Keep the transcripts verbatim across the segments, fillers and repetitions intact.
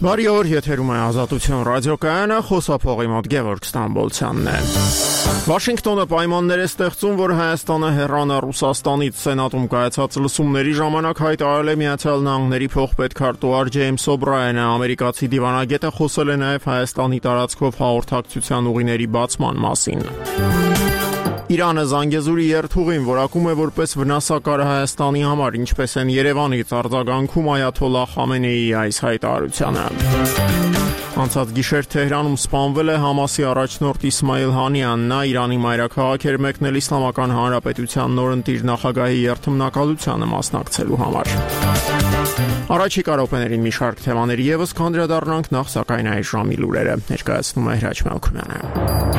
Բարի օր, եթերում է Ազատություն ռադիոկայանը, խոսափողի մոտ Գևորգ Ստամբոլցյանն է։ Վաշինգտոնը պայմաններ է ստեղծում, որ Հայաստանը հեռանա Ռուսաստանից։ Սենատում կայացած լսումների ժամանակ հայտարարել է Միացյալ Նահանգների փոխպետքարտուղար Ջեյմս Օբրայենը։ Ամերիկացի դիվանագետը խոսել է նաև Հայաստանի տարածքով հաղորդակցության ուղիների բացման մասին։ Իրանը Զանգեզուրի երթուղին որակում է որպես վնասակար Հայաստանի համար, ինչպես են Երևանից արձագանքում Այաթոլլահ Խամենեիի այս հայտարարությանը։ Անցած գիշեր Թեհրանում սպանվել է Համասի առաջնորդ Իսմայիլ Հանիան։ Նա Իրանի մայրաքաղաք էր մեկնել Իսլամական Հանրապետության նորընտիր նախագահի երթմնակալությանը մասնակցելու համար։ Առաջիկա րոպեներին մի շարք թեմաների ևս կանդրադառնանք, նախ սակայն այս ժամի լուրերը ներկայացնում է Հրաչ Մելքումյանը։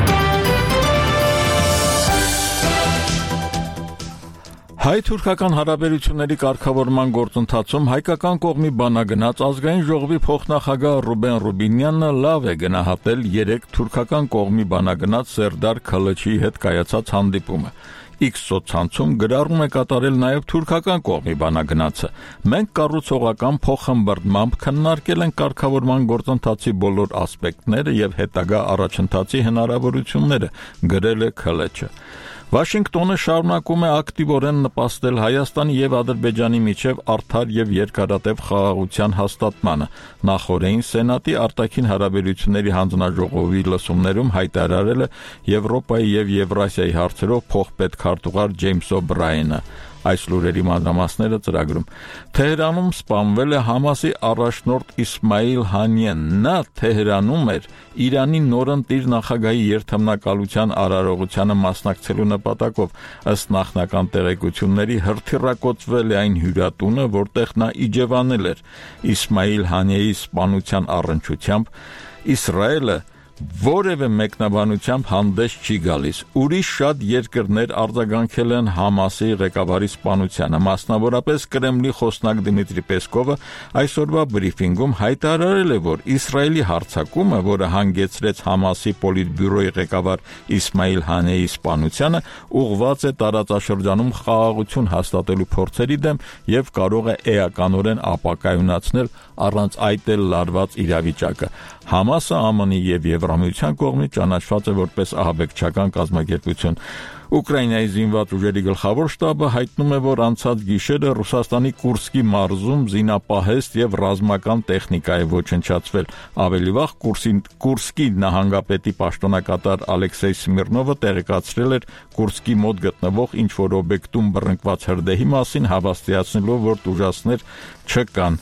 Հայ-թուրքական հարաբերությունների կարգավորման գործընթացում հայկական կողմի բանագնաց ազգային ժողովի փոխնախագահ Ռուբեն Ռուբինյանը լավ է գնահատել երեք թուրքական կողմի բանագնաց Սերդար Քալչի հետ կայացած հանդիպումը։ X սոցցանցում գրառում է կատարել նաև թուրքական կողմի բանագնացը։ Մենք կառուցողական փոխհմբռնմամբ քննարկել ենք կարգավորման գործընթացի բոլոր ասպեկտները եւ հետագա առաջընթացի հնարավորությունները, գրել է Քալչը։ Վաշինգտոնը շարունակում է ակտիվորեն նպաստել Հայաստանի եւ Ադրբեջանի միջև արդար եւ երկարատև խաղաղության հաստատմանը։ Նախորդին Սենատի արտաքին հարաբերությունների հանձնաժողովի լսումներում հայտարարել է Եվրոպայի եւ Եվրասիայի հարցերով փոխպետքարտուղար Ջեյմս Օբրայենը։ Այս լուրերի մանրամասները ծրագրում։ Թեհրանում սպանվել է Համասի առաջնորդ Իսմայիլ Հանիան։ Նա Թեհրանում էր Իրանի նորընտիր նախագահի երթմնակալության արարողությանը մասնակցելու նպատակով, ըստ նախնական տեղեկությունների հրթիռակոծվել է այն հյուրատունը, որտեղ նա իջևանել էր։ Իսմայիլ Հանիայի սպանության առնչությամբ Իսրայելը որևէ մեկնաբանությամբ հանդես չի գալիս։ Ուրիշ շատ երկրներ արձագանքել են Համասի ղեկավարի սպանությանը, մասնավորապես Կրեմլի խոսնակ Դմիտրի Պեսկովը այսօրվա բրիֆինգում հայտարարել է, որ Իսրայելի հարձակումը, որը հանգեցրեց Համասի պոլիտբյուրոյի ղեկավար Իսմայիլ Հանիայի սպանությանը, ուղղված է տարածաշրջանում խաղաղություն հաստատելու փորձերի դեմ եւ կարող է էականորեն ապակայունացնել առանց այդ էլ լարված իրավիճակը։ Համասը ԱՄՆ-ի եւ Եվրամիության կողմից ճանաչված է որպես ահաբեկչական կազմակերպություն։ Ուկրաինայի զինված ուժերի գլխավոր շտաբը հայտնում է, որ անցած գիշերը Ռուսաստանի Կուրսկի մարզում զինապահեստ եւ ռազմական տեխնիկա է ոչնչացվել։ Ավելի վաղ Կուրսկի նահանգապետի պաշտոնակատար Ալեքսեյ Սմիրնովը տեղեկացրել էր Կուրսկի մոտ գտնվող ինչ-որ օբյեկտում բռնկված հրդեհի մասին, հավաստիացնելով, որ տուժածներ չկան։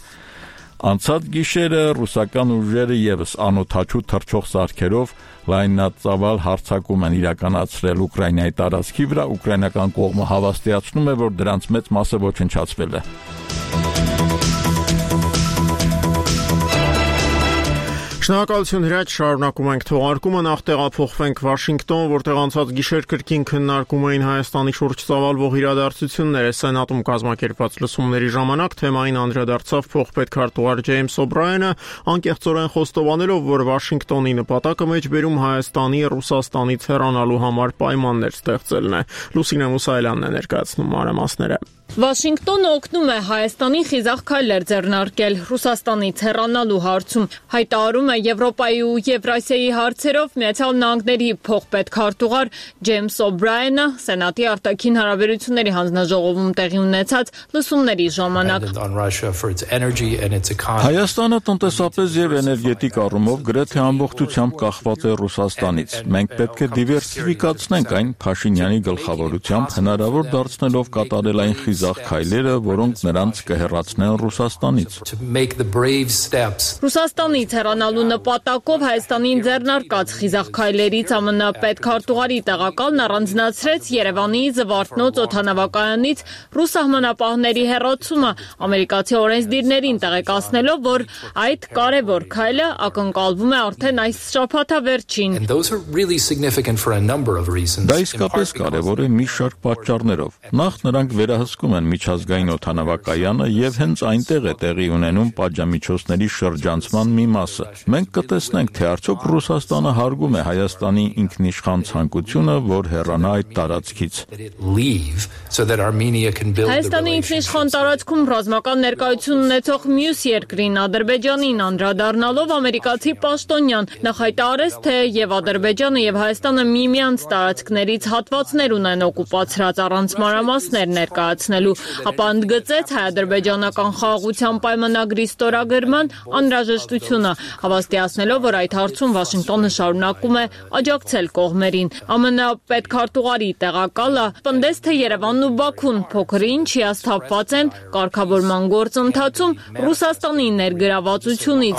Անցած գիշերը ռուսական ուժերը եւս անօթաչու թռչող սարքերով լայնածավալ հարձակում են իրականացրել Ուկրաինայի տարածքի վրա։ Ուկրաինական կողմը հավաստիացնում է, որ դրանց մեծ մասը ոչնչացվել է։ Շնորհակալություն Հրաչ, շարունակում ենք թողարկումը, նախ տեղափոխվենք Վաշինգտոն, որտեղ անցած գիշեր կրկին քննարկում էին Հայաստանի շուրջ ծավալվող իրադարձությունները։ Սենատում կազմակերպված լսումների ժամանակ թեմային անդրադարձավ փոխպետքարտուղար Ջեյմս Օբրայենը, անկեղծորեն խոստովանելով, որ Վաշինգտոնի նպատակը մեջբերում Հայաստանի Ռուսաստանից հեռանալու համար պայմաններ ստեղծելն է։ Լուսինե Մուսայելյանն է ներկայացնում մանրամասները։ Վաշինգտոնը օգնում է Հայաստանի խիզախ քայլեր ձեռնարկել Ռուսաստանից հեռանալու հարցում, հայտարարում է Եվրոպայի ու Եվրասիայի հարցերով Միացյալ Նահանգների փոխպետքարտուղար Ջեյմս Օբրայենը Սենատի արտաքին հարաբերությունների հանձնաժողովում տեղի ունեցած լսումների ժամանակ։ Հայաստանը տնտեսապես եւ էներգետիկ առումով գրեթե ամբողջությամբ կախված է Ռուսաստանից։ Մենք պետք է դիվերսիֆիկացնենք այն Փաշինյանի գլխավորությամբ, հնարավոր դարձնելով կատարել այն խիզախ քայլերը, որոնք նրանց կհեռացնեն Ռուսաստանից։ Ռուսաստանից հեռանալու նպատակով Հայաստանին ձեռնարկած խիզախ քայլերից ԱՄՆ պետքարտուղարի տեղակալն առանձնացրեց Երևանի Զվարթնոց օդանավակայանից ռուս սահմանապահների հեռացումը, ամերիկացի օրենսդիրներին տեղեկացնելով, որ այդ կարևոր քայլը ակնկալվում է արդեն այս շաբաթավերջին։ Դա իսկապես կարևոր է մի շարք պատճառներով։ Նախ նրանք վերահսկում են միջազգային օդանավակայանը եւ հենց այնտեղ է տեղի ունենում պատժամիջոցների շրջանցման մի մասը։ մենք կտեսնենք, թե արդյոք Ռուսաստանը հարգում է Հայաստանի ինքնիշխան ցանկությունը, որ հեռանա այդ տարածքից։ Հայաստանի ինքնիշխան տարածքում ռազմական ներկայություն ունեցող մյուս երկրին Ադրբեջանին անդրադառնալով ամերիկացի պաշտոնյան նախայտարարեց, թե եւ Ադրբեջանը եւ Հայաստանը միմյանց տարածքներից հատվածներ ունեն օկուպացրած առանց մանրամասներ ներկայացնելու, ապա ընդգծեց հայ-ադրբեջանական խաղաղության պայմանագրի ստորագրման անհրաժեշտությունը, հավաստիացնելով, որ այդ հարցում Վաշինգտոնը շարունակում է աջակցել կողմերին։ ԱՄՆ պետքարտուղարի տեղակալը պնդեց, թե Երևանն ու Բաքուն փոքր-ինչ հիասթափված են կարգավորման գործընթացում Ռուսաստանի ներգրավվածությունից։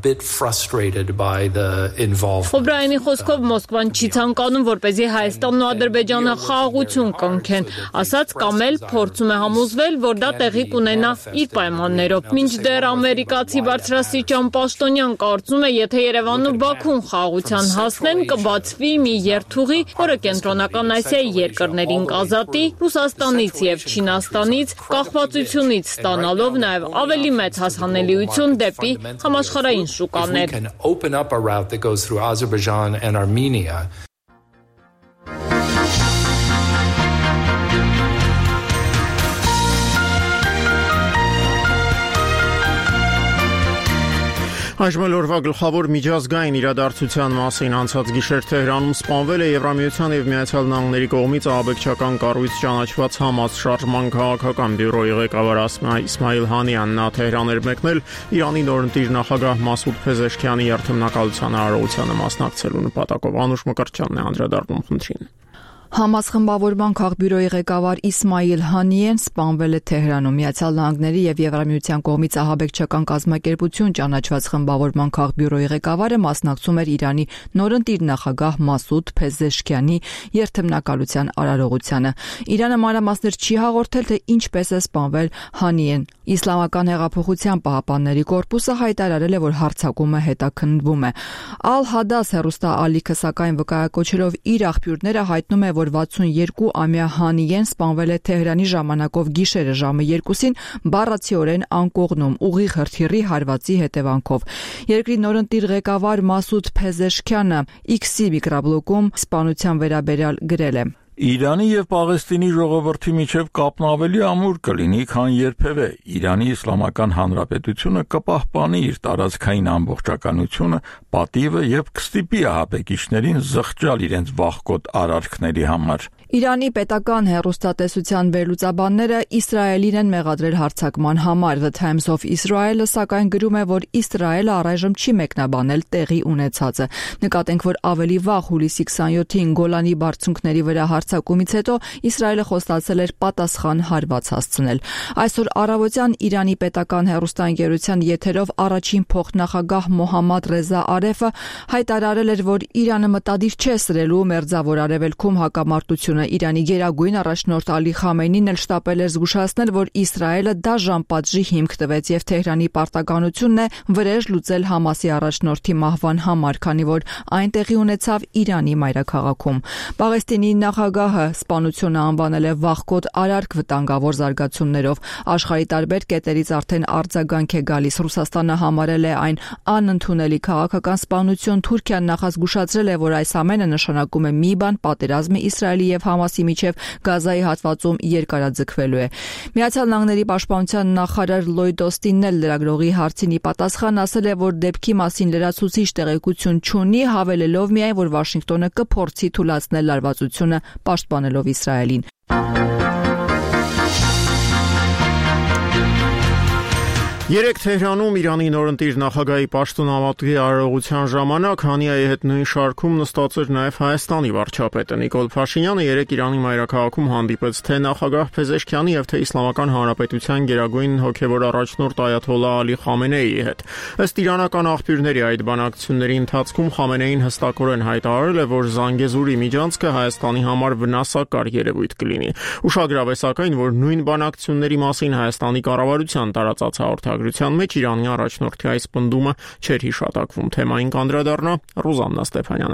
Օբրայանի խոսքով Մոսկվան չի ցանկանում, որպեսզի Հայաստանն ու Ադրբեջանը խաղաղություն կնքեն, ասաց կամ էլ փորձում է համոզվել, որ դա տեղի կունենա իր պայմաններով։ Մինչդեռ ամերիկացի բարձրաստիճան պաշտոնյան կարծում է, եթե Երևանն ու Բաքուն խաղաղության հասնեն, կբացվի մի երթուղի, որը Կենտրոնական Ասիայի երկրներին կազատի Ռուսաստանից եւ Չինաստանից, կախվածությունից ստանալով նաեւ ավելի մեծ հասանելիություն դեպի համաշխարհային շուկաներ։ Այժմ էլ օրվա գլխավոր միջազգային իրադարձության մասին անցած գիշեր Թեհրանում սպանվել է Եվրամիության եւ Միացյալ Նահանգների կողմից ահաբեկչական կառույց ճանաչված Համաս շարժման քաղաքական բյուրոյի ղեկավար Իսմայիլ Հանիյանն նա Թեհրան էր մեկնել Իրանի նորընտիր նախագահ Մասուդ Փեզեշքիանի երթմնակալության արարողությանը մասնակցելու նպատակով։ Անուշ Մկրտչյանն է անդրադառնում խնդրին։ Համաս խմբավորման քաղբյուրոյի ղեկավար Իսմայիլ Հանիեն սպանվել է Թեհրանում Միացյալ Նահանգների եւ Եվրամիության կողմից ահաբեկչական կազմակերպություն ճանաչված խմբավորման քաղբյուրոյի ղեկավարը մասնակցում էր Իրանի նորընտիր նախագահ Մասուդ Փեզեշքյանի երթմնակալության արարողությանը։ Իրանը մանրամասներ չի հաղորդել, թե ինչպես է սպանվել Հանիեն։ Իսլամական հեղափոխության պահապանների կորպուսը հայտարարել է, որ հարձակումը հետաքննվում է։ Ալ-Հադաս հեռուստաալիքը սակայն վկայակոչելով իր աղբյուրները հայտնում է, որ վաթսունյոթ-ամյա Հանիեն սպանվել է Թեհրանի ժամանակով գիշերը ժամը երկուսին բառացիորեն անկողնում ուղիղ հրթիռի հարվածի հետևանքով։ Երկրի նորընտիր ղեկավար Մասուդ Փեզեշքյանը X-ի միկրոբլոգում սպանության վերաբերյալ գրել է. Իրանի եւ Պաղեստինի ժողովրդի միջև կապն ավելի ամուր կլինի, քան երբևէ։ Իրանի Իսլամական Հանրապետությունը կպահպանի իր տարածքային ամբողջականությունը, պատիվը եւ կստիպի ահաբեկիչներին զղջալ իրենց վախկոտ արարքների համար։ Իրանի պետական հեռուստատեսության վերլուծաբանները Իսրայելին են մեղադրել հարձակման համար։ The Times of Israel-ը սակայն գրում է, որ Իսրայելը առայժմ չի մեկնաբանել տեղի ունեցածը։ Նկատենք, որ ավելի վաղ հուլիսի քսանյոթին Գոլանի բարձունքների վրա հարձակումից հետո Իսրայելը խոստացել էր պատասխան հարված հասցնել։ Այսօր առավոտյան Իրանի պետական հեռուստաընկերության եթերով առաջին փոխնախագահ Մոհամմադ Ռեզա Արեֆը հայտարարել էր, որ Իրանը մտադիր չէ սրելու մերձավոր արևելքում հակամարտությունը։ Իրանի գերագույն առաջնորդ Ալի Խամենին էլ շտապել էր զգուշացնել, որ Իսրայելը դաժան պատժի հիմք տվեց եւ Թեհրանի պարտականությունն է վրեժ լուծել Համասի առաջնորդի մահվան համար, քանի որ այն տեղի ունեցավ Իրանի մայրաքաղաքում։ Պաղեստինի նախագահը սպանությունը անվանել է վախկոտ արարք վտանգավոր զարգացումներով։ Աշխարհի տարբեր կետերից արդեն արձագանք է գալիս։ Ռուսաստանը համարել է այն անընդունելի քաղաքական սպանություն։ Թուրքիան նախազգուշացրել է, որ այս ամենը նշանակում է մի բան՝ պատերազմը Իսրայելի եւ Համասի միջև Գազայի հատվածում երկարաձգվելու է։ Միացյալ Նահանգների պաշտպանության նախարար Լոյդ Օստինն էլ լրագրողի հարցին ի պատասխան ասել է, որ դեպքի մասին լրացուցիչ տեղեկություն չունի, հավելելով միայն, որ Վաշինգտոնը կփորձի թույլատրել լարվածությունը պաշտպանելով Իսրայելին։ Երեկ Թեհրանում Իրանի նորընտիր նախագահի պաշտոնավարտի արարողության ժամանակ Հանիայի հետ նույն շարքում նստած էր նաև Հայաստանի վարչապետը Նիկոլ Փաշինյանը երեկ Իրանի մայրաքաղաքում հանդիպեց թե նախագահ Փեզեշքյանի եւ թե Իսլամական Հանրապետության գերագույն հոգեվոր առաջնորդ Այաթոլլահ Ալի Խամենեիի հետ։ Ըստ իրանական աղբյուրների այդ բանակցությունների ընթացքում Խամենեին հստակորեն հայտարարել է, որ Զանգեզուրի միջանցքը Հայաստանի համար վնասակար երևույթ կլինի։ Ուշագրավ է սակայն, որ նույն բանակցությունների մասին Հայաստանի կառավարության տարածած հաղորդագրության մեջ Իրանի առաջնորդի այս պնդումը չէր հիշատակվում։ Թեմային կանդրադառնա Ռուզաննա Ստեփանյանը։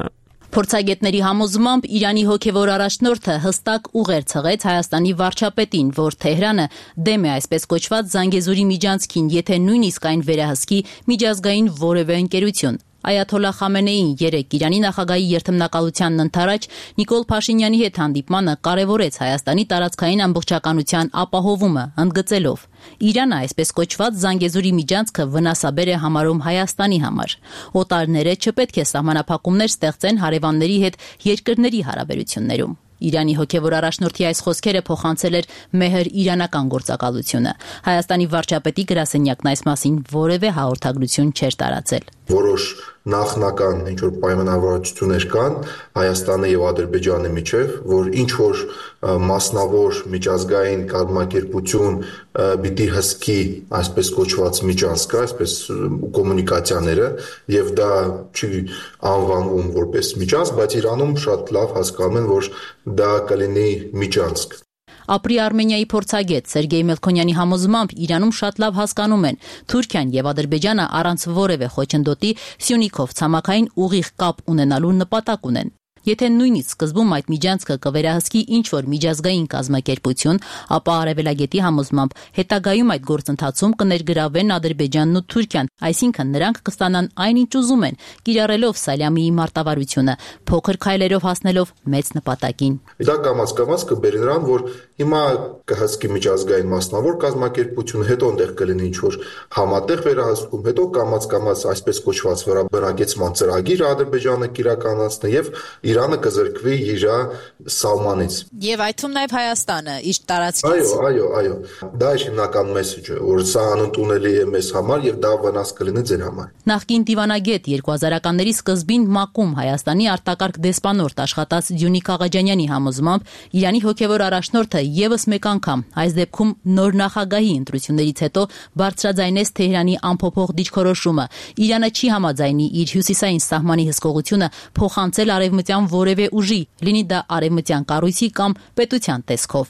Փորձագետների համոզմամբ Իրանի հոգևոր առաջնորդը հստակ ուղեր ցղեց Հայաստանի վարչապետին, որ Թեհրանը դեմ է այսպես կոչված Զանգեզուրի միջանցքին, եթե նույնիսկ այն վերահսկի միջազգային որևէ ընկերություն։ Այաթոլլահ Խամենեին երեկ Իրանի նախագահի երթմնակալությանն ընդառաջ Նիկոլ Փաշինյանի հետ հանդիպմանը կարևորեց Հայաստանի տարածքային ամբողջականության ապահովումը, ընդգծելով. Իրանը այսպես կոչված Զանգեզուրի միջանցքը վնասաբեր է համարում Հայաստանի համար։ Օտարները չպետք է սահմանափակումներ ստեղծեն հարևանների հետ երկրների հարաբերություններում։ Իրանի հոգևոր առաջնորդի այս խոսքերը փոխանցել էր Մեհր իրանական գործակալությունը։ Հայաստանի վարչապետի գրասենյակն այս մասին որևէ հաղորդագրություն չէր տարածել։ Որոշ նախնական ինչ-որ պայմանավորվածություններ կան Հայաստանի եւ Ադրբեջանի միջև, որ ինչ-որ մասնավոր միջազգային կազմակերպություն պիտի հսկի այսպես կոչված միջանցքը, այսպես կոմունիկացիաները, եւ դա չի անվանվում որպես միջանցք, բայց Իրանում շատ լավ հասկանում են, որ դա կլինի միջանցք։ Ապրի Արմենիայի փորձագետ Սերգեյ Մելքոնյանի համոզմամբ Իրանում շատ լավ հասկանում են Թուրքիան եւ Ադրբեջանը առանց որևէ խոչընդոտի Սյունիքով ցամաքային ուղիղ կապ ունենալու նպատակ ունեն։ Եթե նույնիսկ սկզբում այդ միջանցքը կվերահսկի ինչ-որ միջազգային կազմակերպություն, ապա Արևելագետի համոզմամբ հետագայում այդ գործընթացում կներգրավեն Ադրբեջանն ու Թուրքիան, այսինքն նրանք կստանան այնինչ ուզում են, կիրառելով Սալյամիի մարտավարությունը, փոքր քայլերով հասնելով մեծ նպատակին։ Դա կամաց-կամաց կբերի նրան, որ հիմա կհսկի միջազգային մասնավոր կազմակերպություն, հետո այնտեղ կլինի ինչ-որ համատեղ վերահսկում, հետո կամաց-կամաց այսպես կոչված վրաբնակեցման ծրագիր Ադրբեջանը կիրականացնի եւ Իրանը կզրկվի իր սահմանից։ Եվ այդ թվում նաև Հայաստանը իր տարածքից։ Այո, այո, այո։ Դա է հիմնական մեսեջը, որ սա անընդունելի է մեզ համար եւ դա վնաս կլինի ձեր համար։ Նախկին դիվանագետ երկու հազարականների սկզբին ՄԱԿ-ում Հայաստանի արտակարգ դեսպանորդ աշխատած Դյունիկ Աղաջանյանի համոզմամբ Իրանի հոգևոր առաջնորդը եւս մեկ անգամ, այս դեպքում նոր նախագահի ընտրություններից հետո բարձրաձայնեց Թեհրանի անփոփոխ դիրքորոշումը։ Իրանը չի համաձայնի իր հյուսիսային սահմանի հսկողությունը փոխանցել արևմտյան որևէ ուժի, լինի դա արևմտյան կառույցի կամ պետության տեսքով։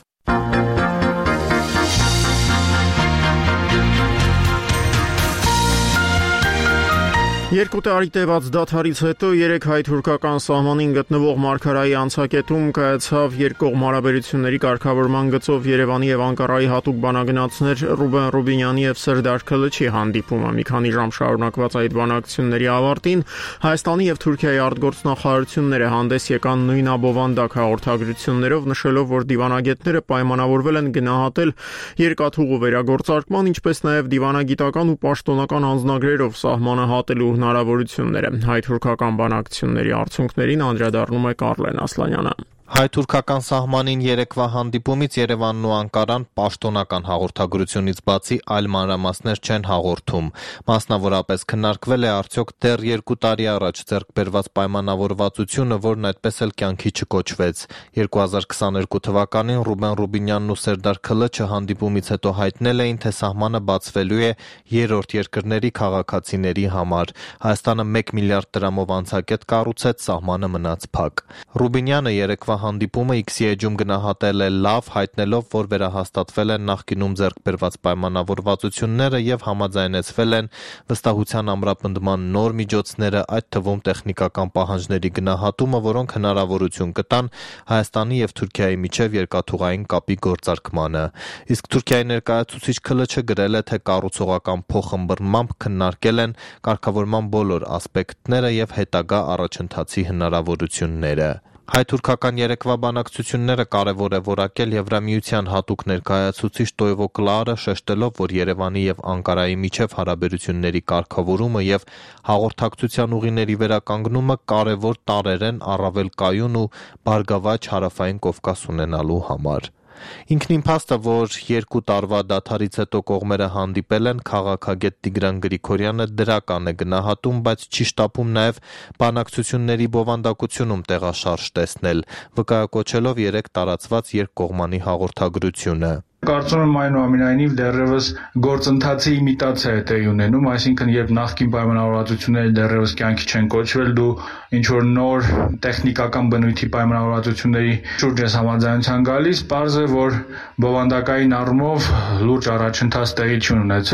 Երկու տարի տևած դադարից հետո երեք հայ-թուրքական սահմանին գտնվող Մարգարայի անցակետում կայացավ երկկողմ հարաբերությունների կարգավորման գծով Երևանի եւ Անկարայի հատուկ բանագնացներ Ռուբեն Ռուբինյանի եւ Սերդար Քլչի հանդիպումը։ Մի քանի ժամ շարունակված այդ բանակցությունների ավարտին Հայաստանի եւ Թուրքիայի արտգործնախարարությունները հանդես եկան նույն աբովանդակ հաղորդագրություններով, նշելով, որ դիվանագետները պայմանավորվել են գնահատել երկաթուղու վերագործարկման, ինչպես նաեւ դիվանագիտական ու պաշտոնական անձնագրերով սահմանը հատելու հնարավորությունները։ Հայ-թուրքական բանակցությունների արդյունքներին անդրադառնում է Կարլեն Ասլանյանը։ Հայ-թուրքական սահմանին երեկվա հանդիպումից Երևանն ու Անկարան պաշտոնական հաղորդագրությունից բացի այլ մանրամասներ չեն հաղորդում։ Մասնավորապես քննարկվել է արդյոք դեռ երկու տարի առաջ ձեռք բերված պայմանավորվածությունը, որն այդպես էլ կյանքի չկոչվեց։ երկու հազար քսաներկու թվականին Ռուբեն Ռուբինյանն ու Սերդար Քլչը հանդիպումից հետո հայտնել էին, թե սահմանը բացվելու է երրորդ երկրների քաղաքացիների համար։ Հայաստանը մեկ միլիարդ դրամով անցակետ կառուցեց, սահմանը մնաց փակ։ Ռուբինյանը երեկվա հանդիպումը X-ի էջում գնահատել է լավ, հայտնելով, որ վերահաստատվել են նախկինում ձեռք բերված պայմանավորվածությունները եւ համաձայնեցվել են վստահության ամրապնդման նոր միջոցները, այդ թվում տեխնիկական պահանջների գնահատումը, որոնք հնարավորություն կտան Հայաստանի եւ Թուրքիայի միջև երկաթուղային կապի գործարկմանը։ Իսկ Թուրքիայի ներկայացուցիչ Քլչը գրել է, թե կառուցողական փոխըմբռնմամբ քննարկել են կարգավորման բոլոր ասպեկտները եւ հետագա առաջընթացի հնարավորությունները։ Հայ-թուրքական երեկվա բանակցությունները կարևոր է որակել Եվրամիության հատուկ ներկայացուցիչ Տոյվո Կլարը, շեշտելով, որ Երևանի եւ Անկարայի միջև հարաբերությունների կարգավորումը եւ հաղորդակցության ուղիների վերականգնումը կարևոր տարրեր են առավել կայուն ու բարգավաճ հարավային Կովկաս ունենալու համար։ Ինքնին փաստ է, որ երկու տարվա դադարից հետո կողմերը հանդիպել են, քաղաքագետ Տիգրան Գրիգորյանը դրական է գնահատում, բայց չի շտապում նաև բանակցությունների բովանդակությունում տեղաշարժ տեսնել, վկայակոչելով երեք տարածված երկկողմանի հաղորդագրությունը։ Կարծում եմ այնուամենայնիվ դեռևս գործընթացի իմիտացիա է տեղի ունենում, այսինքն երբ նախկին պայմանավորվածությունները դեռևս կյանքի չեն կոչվել, դու ինչ որ նոր տեխնիկական բնույթի պայմանավորվածությունների շուրջ ես համաձայնության գալիս, պարզ է, որ բովանդակային առումով լուրջ առաջընթաց տեղի չի ունեցել։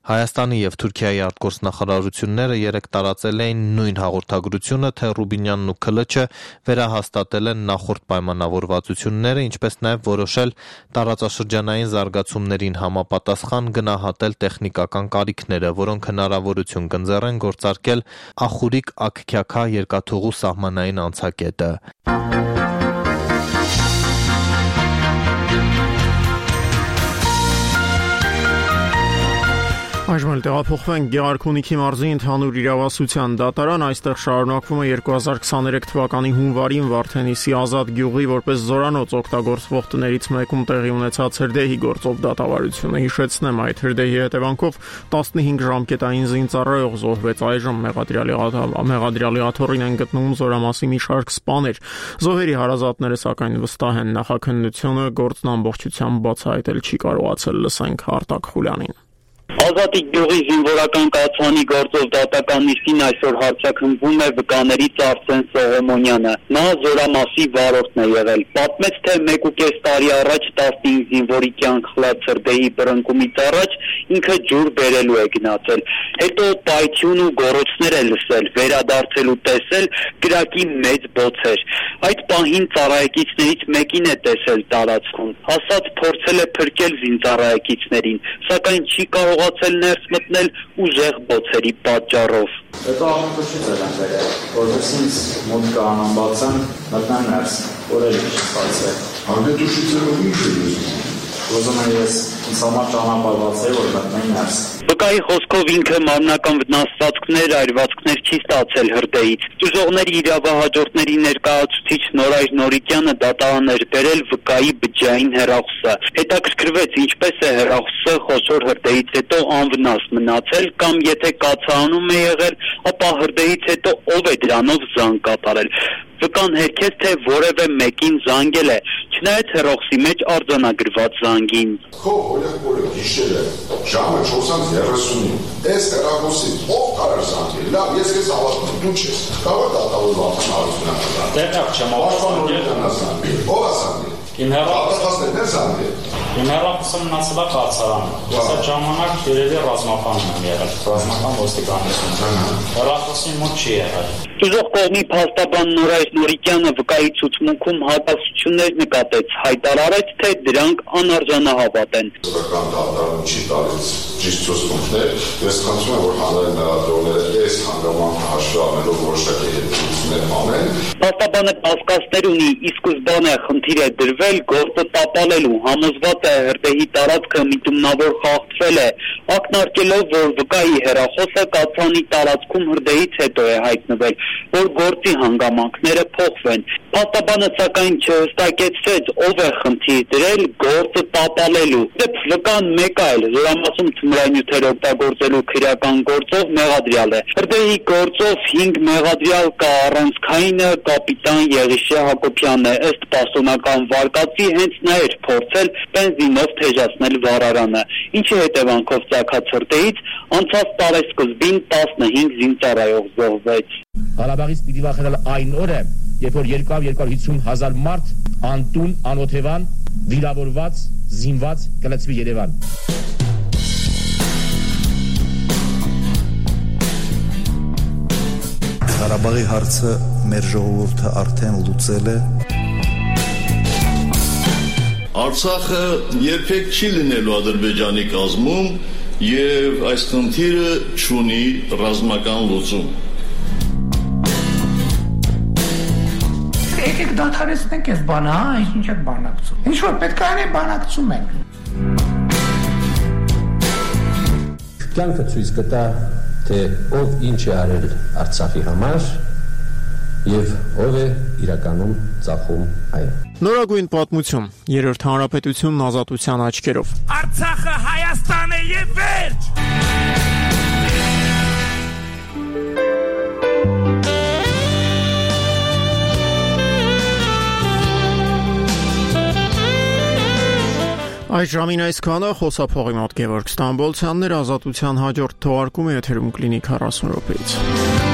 Հայաստանի եւ Թուրքիայի արտգործնախարարությունները երեկ տարածել էին նույն հաղորդագրությունը, թե Ռուբինյանն ու Քլչը վերահաստատել են նախորդ պայմանավորվածությունները, ինչպես նաեւ որոշել տարածաշրջանային զարգացումներին համապատասխան գնահատել տեխնիկական կարիքները, որոնք հնարավորություն կընձեռեն գործարկել Ախուրիկ-Աքքյաքա երկաթուղու սահմանային անցակետը։ Այժմ էլ տեղափոխվենք Գեղարքունիքի մարզի ընդհանուր իրավասության դատարան, այստեղ շարունակվում է երկու հազար քսաներեք թվականի հունվարին Վարդենիսի Ազատ գյուղի որպես զորանոց օգտագործվող տներից մեկում տեղի ունեցած հրդեհի գործով դատավարությունը։ Հիշեցնեմ, այդ հրդեհի հետևանքով տասնհինգ ժամկետային զինծառայող զոհվեց, այժմ մեղադրյալի աթոռին են գտնվում զորամասի մի շարք սպաներ։ Զոհերի հարազատները սակայն վստահ են նախաքննությունը գործն ամբողջությամբ բացահայտել չի կարողացել, լսենք Արտակ Խուլյանին։ Ազատի գյուղի զինվորական կացանի գործով դատական նիստին այսօր հարցաքննվում է վկաներից Արսեն Սողոմոնյանը։ Նա զորամասի վարորդն է եղել։ Պատմեց, թե մեկ ու կես տարի առաջ տասնհինգ զինվորի կյանք խլած հրդեհի բռնկումից առաջ ինքը ջուր բերելու է գնացել։ Հետո պայթյուն ու գոռոցներ է լսել, վերադարձել ու տեսել կրակի մեծ բոցեր։ Այդ պահին ծառայեկիցներից մեկին է տեսել տարածքում։ Ասած փորձել է փրկել զինծառայեկիցներին, սակայն չի կարողացել ներս մտնել ուժեղ բոցերի պատճառով։ Հետո ամենքուշից էլ են վերել, որպես ինձ մոտ կանամբացան մտնան ներս, որ էլ ինչ ստացել։ Ամենքուշից էլ ինչ է լուզում։ Ուզում եմ ես ինձ համար ճանապարհված է, որ մտնեն ներս։ Վկայի խոսքով ինքը մարմնական վնասվածքներ, այրվածքներ չի ստացել հրդեհից։ Ճյուղողների իրավահաջորդների ներկայացուցիչ Նորայր Նորիկյանը դատարան էր բերել վկայի բջջային հեռախոսը։ Հետաքրքրվեց, ինչպես է հեռախոսը խոշոր հրդեհից հետո անվնաս մնացել, կամ եթե կացանում է եղել, ապա հրդեհից հետո ով է դրանով զանգ կատարել։ Վկան հերքեց, թե որևէ մեկին զանգել է, չնայած հեռախոսի մեջ արձանագրված զանգին։ Քո օրը գիշեր է, ժամը չորս երեսունին, այս հեռախոսի ով կարող զանգել, լավ, ես քեզ հավատում, դու չես, կարող դատավորված հանրությունը։ Տեղակ չեմ հավատում, ով է զանգել։ Իմ հեռախոսն է զանգել։ Իմ հեռախոսը մնացել է կացարանում։ Ես այդ ժամանակ երևի ռազմական եմ եղել, ռազմական ոստիկանություն։ Հեռախոսի մոտ չի եղել։ Ճյուղող կողմի փաստաբան Նորայր Նորիկյանը վկայի ցուցմունքում հակասություններ նկատեց, հայտարարեց, թե դրանք անարժանահավատ են։ Սովորական դատարանը չի տալիս ճիշտ ցուցմունքներ, ես խնդրում եմ, որ հանրային լրատվողները այս հանգամանքը հաշվի առնելով որոշակի հետևություններ անեն։ Փաստաբանը կասկածներ ունի, ի սկզբանե խնդիր է դրվել գործը տապալելու, համոզված է հրդեհի տարածքը միտումնավոր խախտվել է, ակնարկելով, որ վկայի հեռախոսը կացանի տարածքում հրդեհից հետո է հայտնվել, որ գործի հանգամանքները փոխվեն։ Փաստաբանը սակայն չհստակեցրեց, ով է խնդիր դրել գործը տապալելու։ Դեպ վկան մեկ այլ զորամասում թմրանյութեր օգտագործելու քրեական գործով մեղադրյալ է։ Հրդեհի գործով հինգ մեղադրյալ կա, առանցքայինը կապիտան Եղիշե Հակոբյանն է, ըստ պաշտոնական վարկածի հենց նա էր փորձել բենզինով թեժացնել վառարանը, ինչի հետևանքով ծագած հրդեհից անցած տարեսկզբին տասնհինգ զինծառայող զոհվեց։ Ղարաբաղից պիտի վախենալ այն օրը, երբ որ երկու հարյուր հիսուն հազար մարդ անտուն, անօթևան, վիրավորված, զինված կլցվի Երևան։ Ղարաբաղի հարցը մեր ժողովուրդը արդեն լուծել է։ Արցախը երբեք չի լինելու Ադրբեջանի կազմում եւ այս խնդիրը չունի ռազմական լուծում։ Եկեք դադարեցնենք այս բանը, հա, ինչ եք բանակցում։ Ինչ որ պետք է անենք, բանակցում ենք։ Կյանքը ցույց կտա, թե ով ինչ է արել Արցախի համար եւ ով է իրականում ծախում այն։ Նորագույն պատմություն, երրորդ հանրապետությունն ազատության աչքերով։ Արցախը Հայաստան է եւ վերջ։ Այս ժամին այսքանը, խոսափողի մոտ Գևորգ Ստամբոլցյանն էր, ազատության հաջորդ թողարկումը եթերում կլինի քառասուն րոպեից։